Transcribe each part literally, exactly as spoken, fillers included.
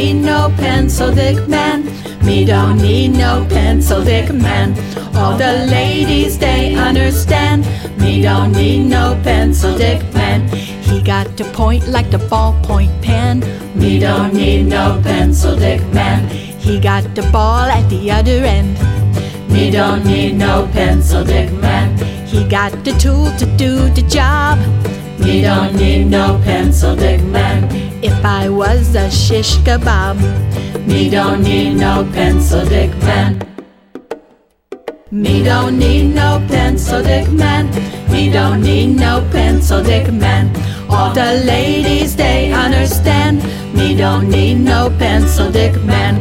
need no pencil dick man. Me don't need no pencil dick man. All the ladies, they understand. Me don't need no pencil dick man. He got to point like the ballpoint pen. Me don't need no pencil dick man. He got the ball at the other end. Me don't need no pencil dick man. He got the tool to do the job. Me don't need no pencil dick man. If I was a shish kebab. Me don't need no pencil dick man. Me don't need no pencil dick man. Me don't need no pencil dick man. All the ladies, they understand. Me don't need no pencil dick man.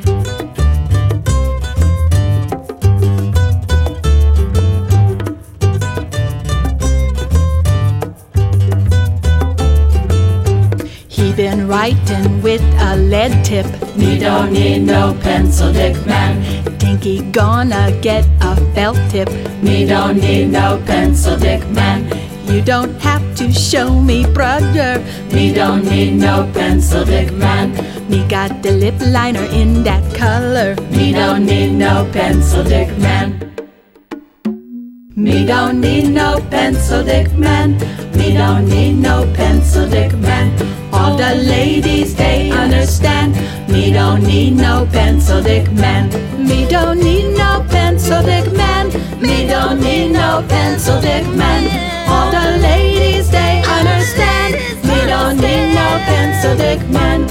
He been writing with a lead tip. Me don't need no pencil dick man. Think he gonna get a felt tip. Me don't need no pencil dick man. You don't have to show me, brother. Me don't need no pencil dick man. Me got the lip liner in that color. Me don't need no pencil dick man. Me don't need no pencil dick man. Me don't need no pencil dick man. All the ladies, they understand. Me don't need no pencil dick man. Me don't need no pencil dick man. Me don't need no pencil dick man. All the ladies, they understand. Me don't need no pencil dick man.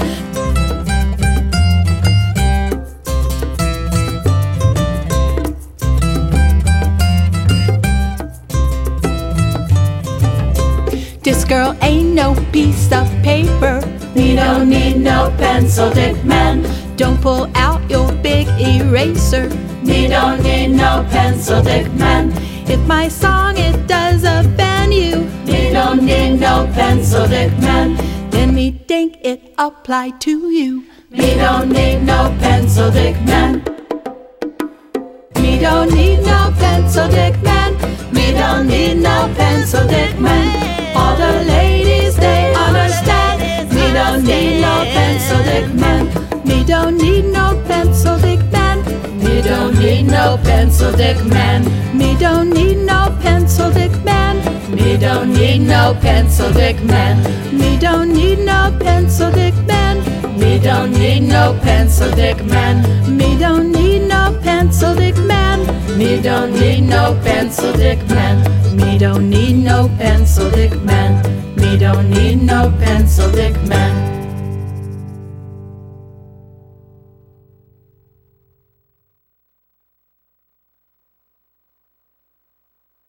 This girl ain't no piece of paper. Me don't need no pencil dick man. Don't pull out your big eraser. Me don't need no pencil dick man. If my song it does offend you, me don't need no pencil dick man. Then me think it apply to you. Me don't need no pencil dick man. Me don't need no pencil dick man. Me don't need no pencil dick man. All the ladies, they understand. Me don't need no pencil dick man. Me don't need no pencil dick man. Me don't need no pencil dick man. Me don't need no pencil dick man. Me don't need no pencil dick man. Me don't need no pencil dick man. Me don't need no pencil dick man. Me don't need no pencil dick man. Me don't need no pencil dick man. Me don't need no pencil dick man. Me don't need no pencil dick man.